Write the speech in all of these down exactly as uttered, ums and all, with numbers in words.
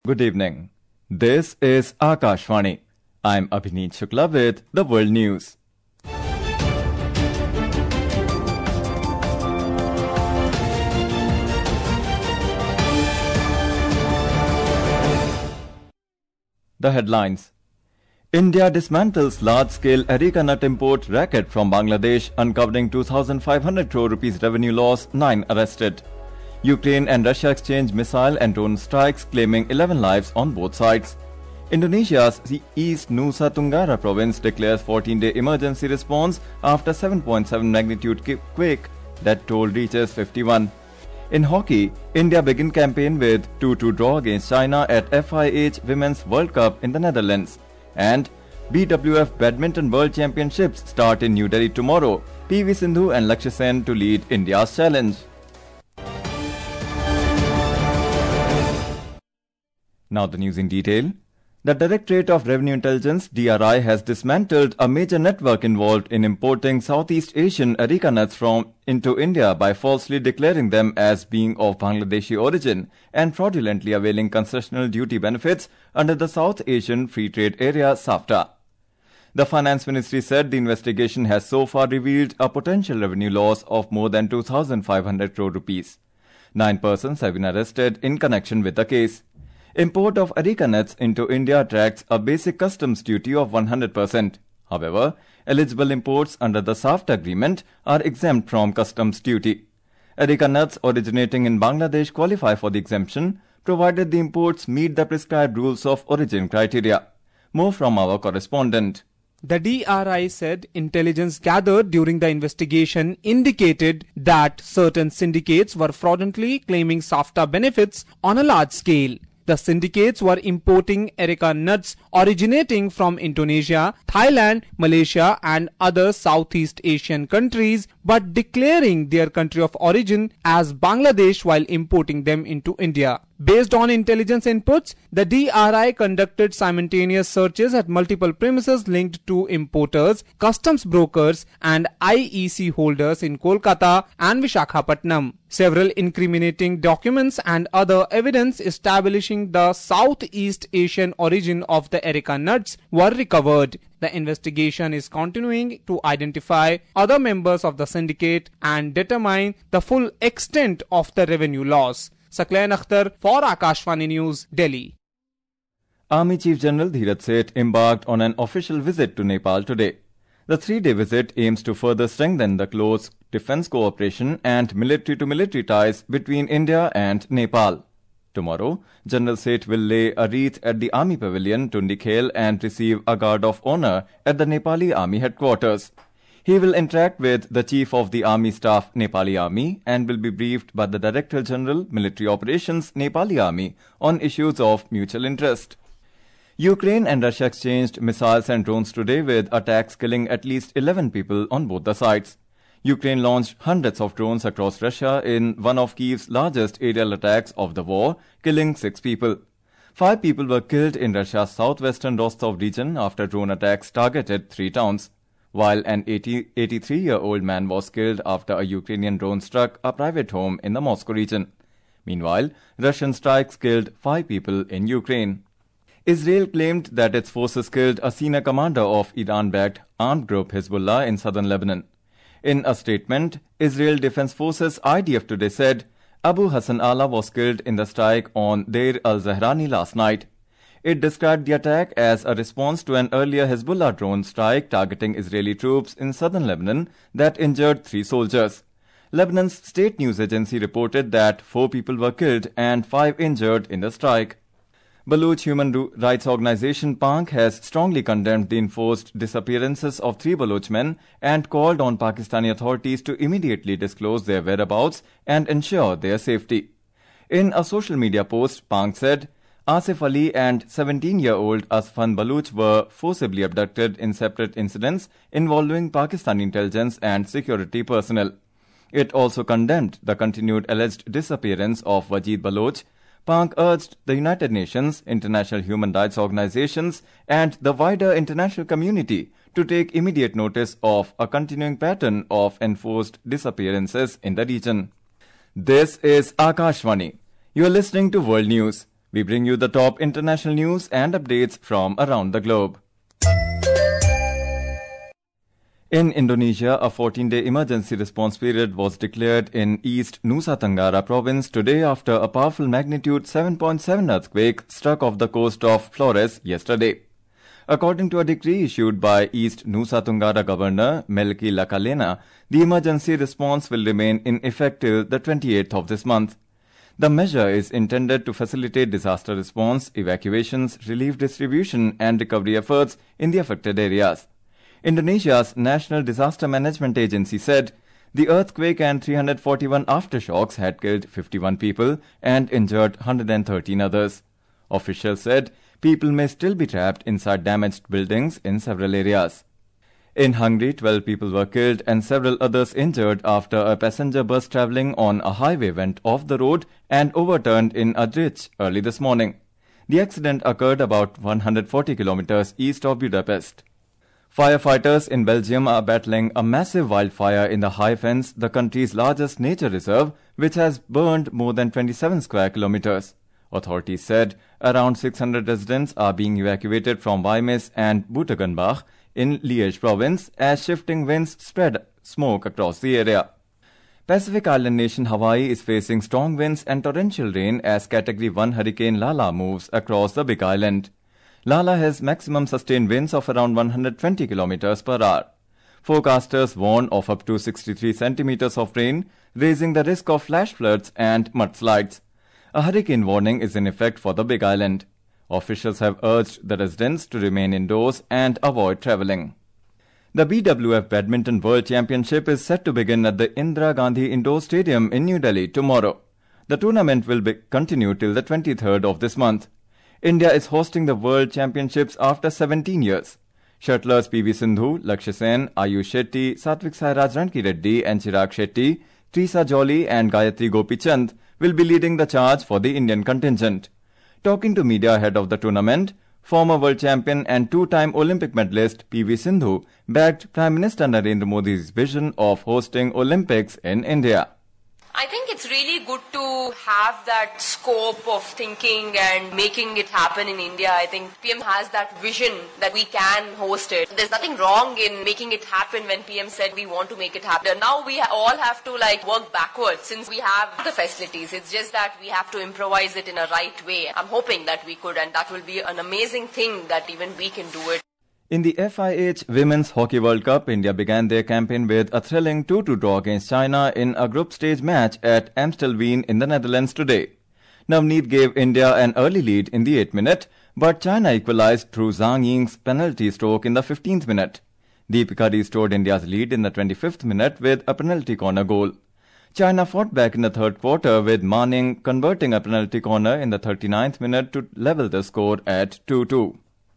Good evening. This is Akashvani. I'm Abhineet Shukla with the World News. The headlines. India dismantles large-scale areca nut import racket from Bangladesh, uncovering two thousand five hundred crore rupees revenue loss, nine arrested. Ukraine and Russia exchange missile and drone strikes, claiming eleven lives on both sides. Indonesia's East Nusa Tenggara province declares fourteen-day emergency response after seven point seven magnitude quake that toll reaches fifty-one. In hockey, India begin campaign with two two draw against China at F I H Women's World Cup in the Netherlands. And B W F Badminton World Championships start in New Delhi tomorrow. P V Sindhu and Lakshya Sen to lead India's challenge. Now the news in detail. The Directorate of Revenue Intelligence D R I has dismantled a major network involved in importing Southeast Asian areca nuts from into India by falsely declaring them as being of Bangladeshi origin and fraudulently availing concessional duty benefits under the South Asian Free Trade Area SAFTA. The Finance Ministry said the investigation has so far revealed a potential revenue loss of more than two thousand five hundred crore rupees. Nine persons have been arrested in connection with the case. Import of areca nuts into India attracts a basic customs duty of one hundred percent. However, eligible imports under the SAFTA agreement are exempt from customs duty. Areca nuts originating in Bangladesh qualify for the exemption, provided the imports meet the prescribed rules of origin criteria. More from our correspondent. The D R I said intelligence gathered during the investigation indicated that certain syndicates were fraudulently claiming SAFTA benefits on a large scale. The syndicates were importing areca nuts originating from Indonesia, Thailand, Malaysia and other Southeast Asian countries, but declaring their country of origin as Bangladesh while importing them into India. Based on intelligence inputs, the D R I conducted simultaneous searches at multiple premises linked to importers, customs brokers and I E C holders in Kolkata and Visakhapatnam. Several incriminating documents and other evidence establishing the Southeast Asian origin of the areca nuts were recovered. The investigation is continuing to identify other members of the syndicate and determine the full extent of the revenue loss. Sakleen Akhtar for Akashvani News, Delhi. Army Chief General Dheeraj Seth embarked on an official visit to Nepal today. The three-day visit aims to further strengthen the close defense cooperation and military-to-military ties between India and Nepal. Tomorrow, General Seth will lay a wreath at the Army Pavilion, Tundikhel, and receive a guard of honor at the Nepali Army headquarters. He will interact with the Chief of the Army Staff, Nepali Army, and will be briefed by the Director General, Military Operations, Nepali Army, on issues of mutual interest. Ukraine and Russia exchanged missiles and drones today, with attacks killing at least eleven people on both the sides. Ukraine launched hundreds of drones across Russia in one of Kyiv's largest aerial attacks of the war, killing six people. Five people were killed in Russia's southwestern Rostov region after drone attacks targeted three towns, while an eighty-three-year-old man was killed after a Ukrainian drone struck a private home in the Moscow region. Meanwhile, Russian strikes killed five people in Ukraine. Israel claimed that its forces killed a senior commander of Iran-backed armed group Hezbollah in southern Lebanon. In a statement, Israel Defense Forces I D F today said Abu Hassan Allah was killed in the strike on Deir al-Zahrani last night. It described the attack as a response to an earlier Hezbollah drone strike targeting Israeli troops in southern Lebanon that injured three soldiers. Lebanon's state news agency reported that four people were killed and five injured in the strike. Baloch human rights organization Pank has strongly condemned the enforced disappearances of three Baloch men and called on Pakistani authorities to immediately disclose their whereabouts and ensure their safety. In a social media post, Pank said, Asif Ali and seventeen-year-old Asfan Baloch were forcibly abducted in separate incidents involving Pakistani intelligence and security personnel. It also condemned the continued alleged disappearance of Wajid Baloch. Pank urged the United Nations, international human rights organizations, and the wider international community to take immediate notice of a continuing pattern of enforced disappearances in the region. This is Akashvani. You are listening to World News. we bring you the top international news and updates from around the globe. In Indonesia, a fourteen-day emergency response period was declared in East Nusa Tenggara province today after a powerful magnitude seven point seven earthquake struck off the coast of Flores yesterday. According to a decree issued by East Nusa Tenggara Governor Melki Lakalena, the emergency response will remain in effect till the twenty-eighth of this month. The measure is intended to facilitate disaster response, evacuations, relief distribution and recovery efforts in the affected areas. Indonesia's National Disaster Management Agency said the earthquake and three hundred forty-one aftershocks had killed fifty-one people and injured one hundred thirteen others. Officials said people may still be trapped inside damaged buildings in several areas. In Hungary, twelve people were killed and several others injured after a passenger bus travelling on a highway went off the road and overturned in a ditch early this morning. The accident occurred about one hundred forty kilometers east of Budapest. Firefighters in Belgium are battling a massive wildfire in the High Fens, the country's largest nature reserve, which has burned more than twenty-seven square kilometers. Authorities said around six hundred residents are being evacuated from Weimes and Butengenbach in Liège province as shifting winds spread smoke across the area. Pacific island nation Hawaii is facing strong winds and torrential rain as Category one Hurricane Lala moves across the Big Island. Lala has maximum sustained winds of around one hundred twenty kilometers per hour. Forecasters warn of up to sixty-three centimeters of rain, raising the risk of flash floods and mudslides. A hurricane warning is in effect for the Big Island. Officials have urged the residents to remain indoors and avoid travelling. The B W F Badminton World Championship is set to begin at the Indira Gandhi Indoor Stadium in New Delhi tomorrow. The tournament will be continue till the twenty-third of this month. India is hosting the World Championships after seventeen years. Shuttlers P V Sindhu, Lakshya Sen, Ayush Shetty, Satvik Sairaj Rankireddy and Chirag Shetty, Trisa Jolly and Gayatri Gopichand will be leading the charge for the Indian contingent. Talking to media ahead of the tournament, former world champion and two-time Olympic medalist P V Sindhu backed Prime Minister Narendra Modi's vision of hosting Olympics in India. I think it's really good to have that scope of thinking and making it happen in India. I think P M has that vision that we can host it. There's nothing wrong in making it happen when P M said we want to make it happen. Now we all have to like work backwards since we have the facilities. It's just that we have to improvise it in a right way. I'm hoping that we could, and that will be an amazing thing that even we can do it. In the F I H Women's Hockey World Cup, India began their campaign with a thrilling two two draw against China in a group stage match at Amstelveen in the Netherlands today. Navneet gave India an early lead in the eighth minute, but China equalized through Zhang Ying's penalty stroke in the fifteenth minute. Deepika restored India's lead in the twenty-fifth minute with a penalty corner goal. China fought back in the third quarter with Ma Ning converting a penalty corner in the thirty-ninth minute to level the score at two two.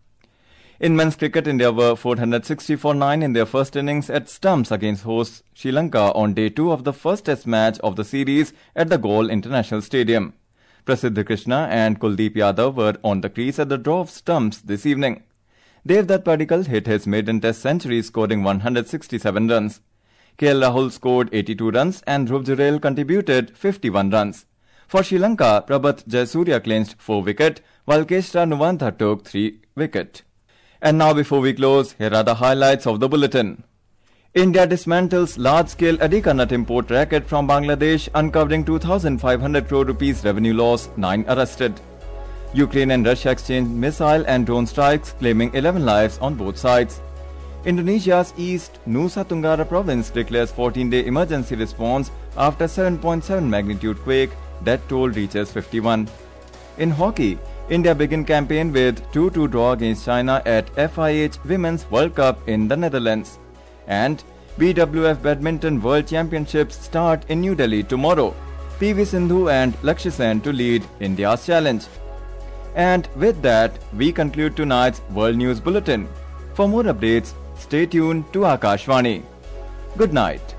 In men's cricket, India were four hundred sixty for nine in their first innings at stumps against hosts Sri Lanka on day two of the first test match of the series at the Galle International Stadium. Prasidh Krishna and Kuldeep Yadav were on the crease at the draw of stumps this evening. Devdutt Padikkal hit his maiden test century, scoring one hundred sixty-seven runs. K L Rahul scored eighty-two runs and Dhruv Jurel contributed fifty-one runs. For Sri Lanka, Prabhat Jayasuriya clinched four wicket, while Keshra Nuvantha took three wicket. And now before we close, here are the highlights of the bulletin. India dismantles large-scale Areca nut import racket from Bangladesh, uncovering two thousand five hundred crore rupees revenue loss, nine arrested. Ukraine and Russia exchanged missile and drone strikes, claiming eleven lives on both sides. Indonesia's East Nusa Tenggara province declares fourteen-day emergency response after seven point seven magnitude quake. Death toll reaches fifty-one. In hockey, India began campaign with two two draw against China at F I H Women's World Cup in the Netherlands. And B W F Badminton World Championships start in New Delhi tomorrow. P V Sindhu and Lakshya Sen to lead India's challenge. And with that, we conclude tonight's World News Bulletin. For more updates, stay tuned to Akashvani. Good night.